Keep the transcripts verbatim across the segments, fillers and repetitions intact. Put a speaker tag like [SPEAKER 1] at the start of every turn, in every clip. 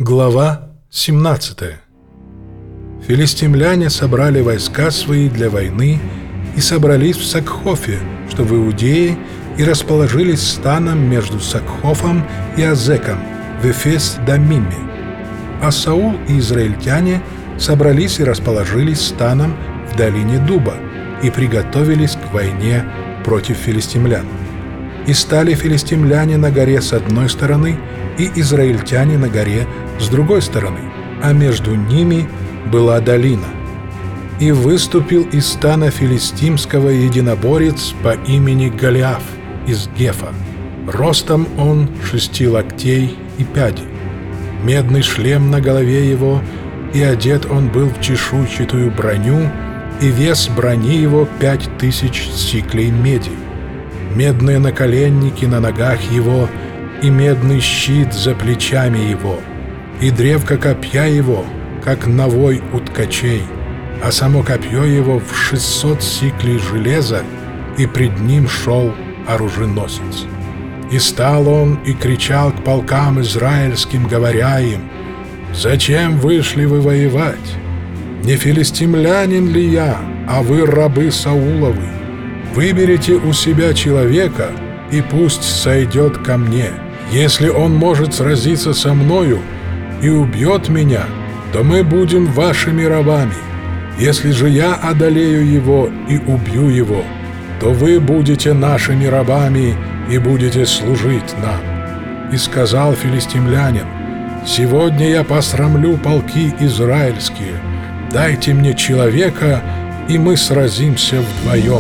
[SPEAKER 1] Глава семнадцатая. Филистимляне собрали войска свои для войны и собрались в Сакхофе, что в Иудее, и расположились станом между Сакхофом и Азеком в Эфес-Дамиме. А Саул и израильтяне собрались и расположились станом в долине Дуба и приготовились к войне против филистимлян. И стали филистимляне на горе с одной стороны, и израильтяне на горе с другой стороны, а между ними была долина. И выступил из стана филистимского единоборец по имени Голиаф из Гефа. Ростом он шести локтей и пяди. Медный шлем на голове его, и одет он был в чешуйчатую броню, и вес брони его пять тысяч сиклей меди. Медные наколенники на ногах его, и медный щит за плечами его, и древко копья его, как навой у ткачей, а само копье его в шестьсот сиклей железа, и пред ним шел оруженосец. И стал он и кричал к полкам израильским, говоря им: «Зачем вышли вы воевать? Не филистимлянин ли я, а вы рабы Сауловы? Выберите у себя человека, и пусть сойдет ко мне. Если он может сразиться со мною и убьет меня, то мы будем вашими рабами. Если же я одолею его и убью его, то вы будете нашими рабами и будете служить нам». И сказал филистимлянин: «Сегодня я посрамлю полки израильские. Дайте мне человека, и мы сразимся вдвоем».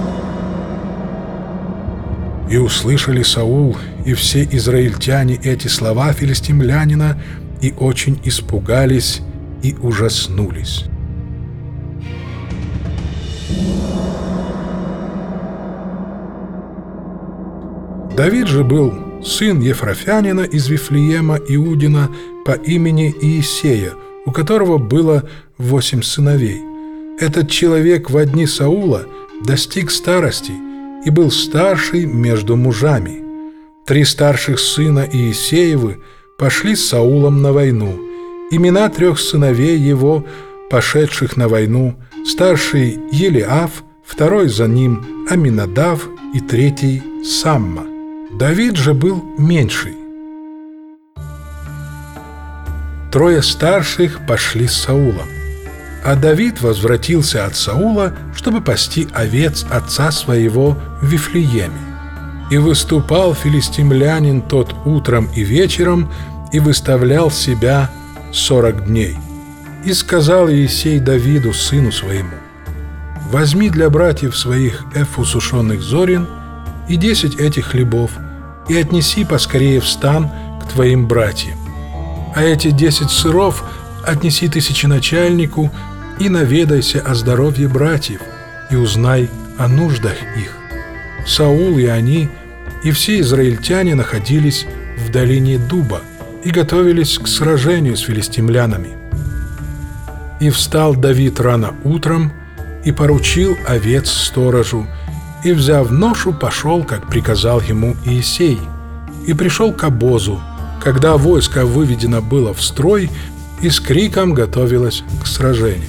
[SPEAKER 1] И услышали Саул и все израильтяне эти слова филистимлянина, и очень испугались и ужаснулись. Давид же был сын Ефрафянина из Вифлеема Иудина по имени Иисея, у которого было восемь сыновей. Этот человек во дни Саула достиг старости и был старший между мужами. Три старших сына Иисеевы пошли с Саулом на войну. Имена трех сыновей его, пошедших на войну: старший Елиаф, второй за ним Аминадав и третий Самма. Давид же был меньший. Трое старших пошли с Саулом. А Давид возвратился от Саула, чтобы пасти овец отца своего в Вифлееме. И выступал филистимлянин тот утром и вечером, и выставлял себя сорок дней. И сказал Иисей Давиду, сыну своему: «Возьми для братьев своих эфу сушеных зорин и десять этих хлебов, и отнеси поскорее в стан к твоим братьям. А эти десять сыров отнеси тысяченачальнику, и наведайся о здоровье братьев, и узнай о нуждах их». Саул и они, и все израильтяне находились в долине Дуба и готовились к сражению с филистимлянами. И встал Давид рано утром, и поручил овец сторожу, и, взяв ношу, пошел, как приказал ему Иисей, и пришел к обозу, когда войско выведено было в строй, и с криком готовилось к сражению.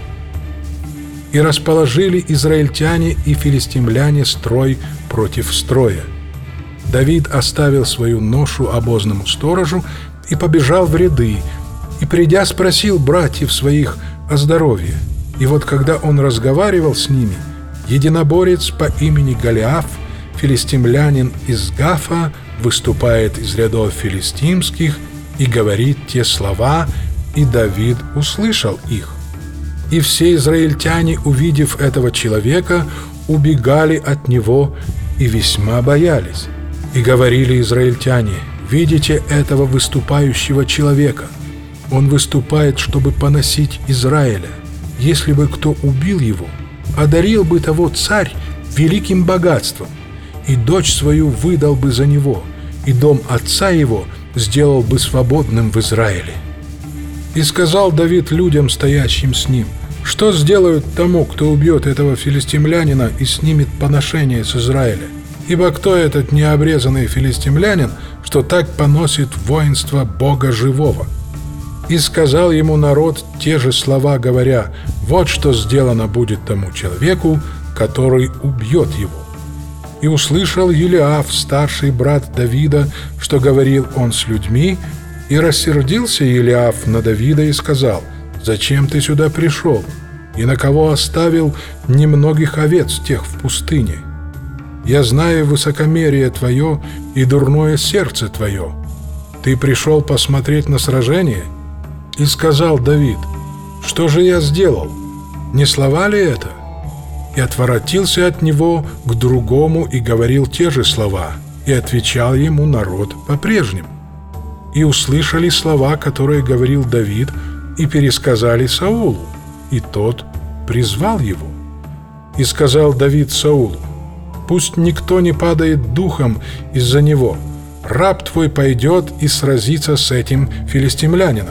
[SPEAKER 1] И расположили израильтяне и филистимляне строй против строя. Давид оставил свою ношу обозному сторожу и побежал в ряды, и, придя, спросил братьев своих о здоровье. И вот когда он разговаривал с ними, единоборец по имени Голиаф, филистимлянин из Гафа, выступает из рядов филистимских и говорит те слова, и Давид услышал их. И все израильтяне, увидев этого человека, убегали от него и весьма боялись. И говорили израильтяне: «Видите этого выступающего человека? Он выступает, чтобы поносить Израиля. Если бы кто убил его, одарил бы того царь великим богатством, и дочь свою выдал бы за него, и дом отца его сделал бы свободным в Израиле». И сказал Давид людям, стоящим с ним: «Что сделают тому, кто убьет этого филистимлянина и снимет поношение с Израиля? Ибо кто этот необрезанный филистимлянин, что так поносит воинство Бога живого?» И сказал ему народ те же слова, говоря: «Вот что сделано будет тому человеку, который убьет его». И услышал Елиаф, старший брат Давида, что говорил он с людьми, и рассердился Елиаф на Давида и сказал: «Зачем ты сюда пришел? И на кого оставил немногих овец тех в пустыне? Я знаю высокомерие твое и дурное сердце твое. Ты пришел посмотреть на сражение?» И сказал Давид: «Что же я сделал? Не слова ли это?» И отворотился от него к другому и говорил те же слова, и отвечал ему народ по-прежнему. И услышали слова, которые говорил Давид, и пересказали Саулу, и тот призвал его. И сказал Давид Саулу: «Пусть никто не падает духом из-за него. Раб твой пойдет и сразится с этим филистимлянином».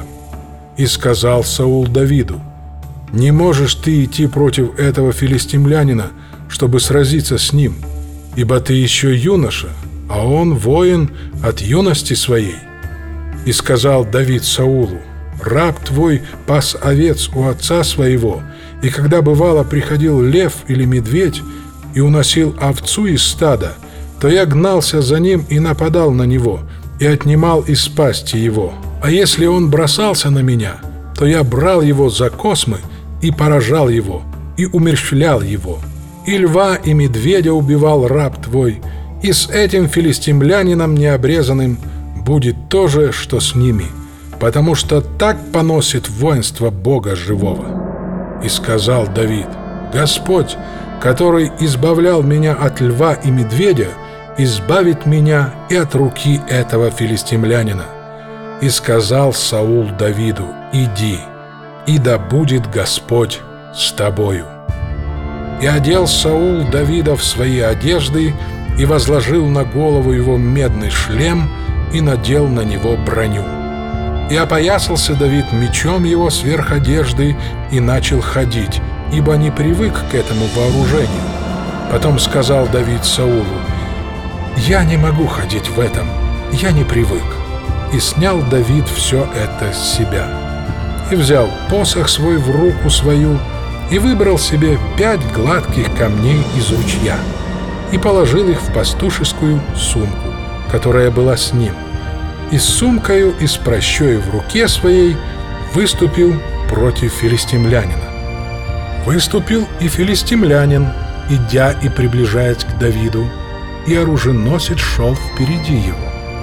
[SPEAKER 1] И сказал Саул Давиду: «Не можешь ты идти против этого филистимлянина, чтобы сразиться с ним, ибо ты еще юноша, а он воин от юности своей». И сказал Давид Саулу: «Раб твой пас овец у отца своего, и когда бывало приходил лев или медведь и уносил овцу из стада, то я гнался за ним и нападал на него, и отнимал из пасти его. А если он бросался на меня, то я брал его за космы и поражал его, и умерщвлял его. И льва, и медведя убивал раб твой, и с этим филистимлянином необрезанным будет то же, что с ними, потому что так поносит воинство Бога живого». И сказал Давид: «Господь, который избавлял меня от льва и медведя, избавит меня и от руки этого филистимлянина». И сказал Саул Давиду: «Иди, и да будет Господь с тобою». И одел Саул Давида в свои одежды, и возложил на голову его медный шлем, и надел на него броню. И опоясался Давид мечом его сверх одежды, и начал ходить, ибо не привык к этому вооружению. Потом сказал Давид Саулу: «Я не могу ходить в этом, я не привык». И снял Давид все это с себя. И взял посох свой в руку свою, и выбрал себе пять гладких камней из ручья, и положил их в пастушескую сумку, которая была с ним. И с сумкою и с пращою в руке своей выступил против филистимлянина. Выступил и филистимлянин, идя и приближаясь к Давиду, и оруженосец шел впереди его.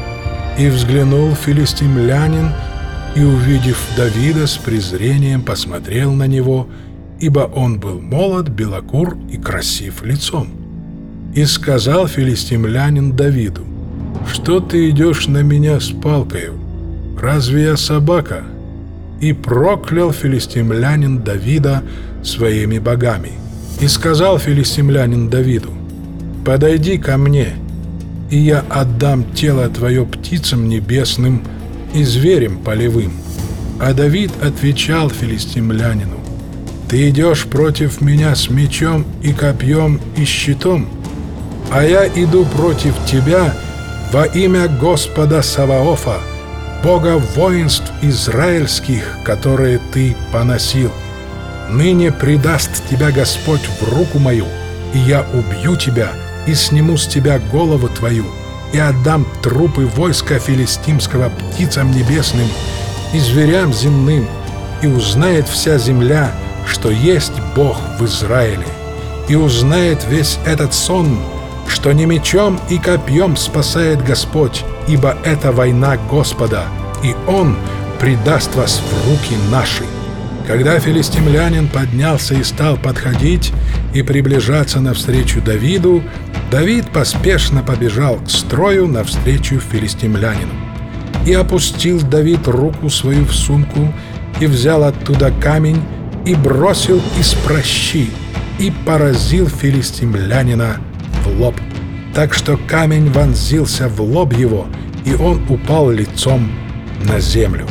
[SPEAKER 1] И взглянул филистимлянин, и, увидев Давида, с презрением посмотрел на него, ибо он был молод, белокур и красив лицом. И сказал филистимлянин Давиду: «Что ты идешь на меня с палкою? Разве я собака?» И проклял филистимлянин Давида своими богами. И сказал филистимлянин Давиду: «Подойди ко мне, и я отдам тело твое птицам небесным и зверям полевым». А Давид отвечал филистимлянину: «Ты идешь против меня с мечом и копьем и щитом, а я иду против тебя во имя Господа Саваофа, Бога воинств израильских, которые ты поносил. Ныне предаст тебя Господь в руку мою, и я убью тебя, и сниму с тебя голову твою, и отдам трупы войска филистимского птицам небесным и зверям земным, и узнает вся земля, что есть Бог в Израиле, и узнает весь этот сон, что не мечом и копьем спасает Господь, ибо это война Господа, и Он предаст вас в руки наши». Когда филистимлянин поднялся и стал подходить и приближаться навстречу Давиду, Давид поспешно побежал к строю навстречу филистимлянину. И опустил Давид руку свою в сумку, и взял оттуда камень, и бросил из пращи, и поразил филистимлянина в лоб, так что камень вонзился в лоб его, и он упал лицом на землю.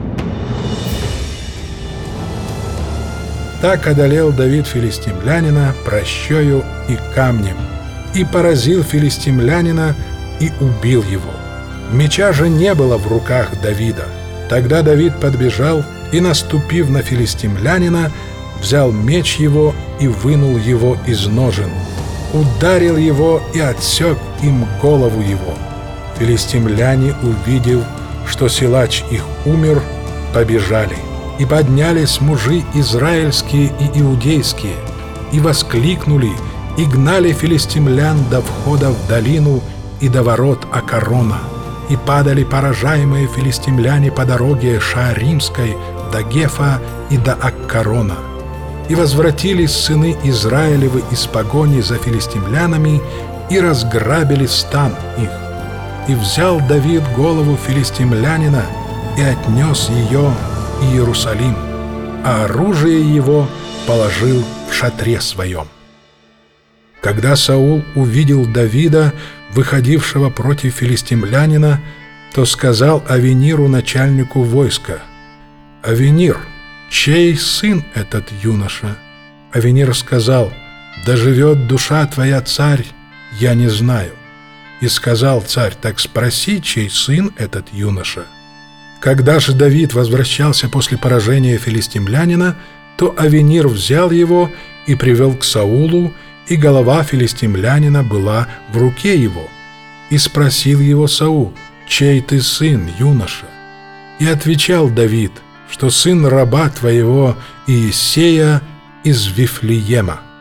[SPEAKER 1] Так одолел Давид филистимлянина пращою и камнем, и поразил филистимлянина, и убил его. Меча же не было в руках Давида, Тогда Давид подбежал и, наступив на филистимлянина, взял меч его и вынул его из ножен, ударил его и отсек им голову его. Филистимляне, увидев, что силач их умер, побежали. И поднялись мужи израильские и иудейские, и воскликнули, и гнали филистимлян до входа в долину и до ворот Акарона. И падали поражаемые филистимляне по дороге Шааримской до Гефа и до Аккарона. И возвратились сыны Израилевы из погони за филистимлянами и разграбили стан их. И взял Давид голову филистимлянина и отнес ее в Иерусалим, а оружие его положил в шатре своем. Когда Саул увидел Давида, выходившего против филистимлянина, то сказал Авениру, начальнику войска: «Авенир, чей сын этот юноша?» Авенир сказал: «Да живет душа твоя, царь, я не знаю». И сказал царь: «Так спроси, чей сын этот юноша». Когда же Давид возвращался после поражения филистимлянина, то Авенир взял его и привел к Саулу, и голова филистимлянина была в руке его. И спросил его Саул: «Чей ты сын, юноша?» И отвечал Давид, что сын раба твоего Иессея из Вифлеема.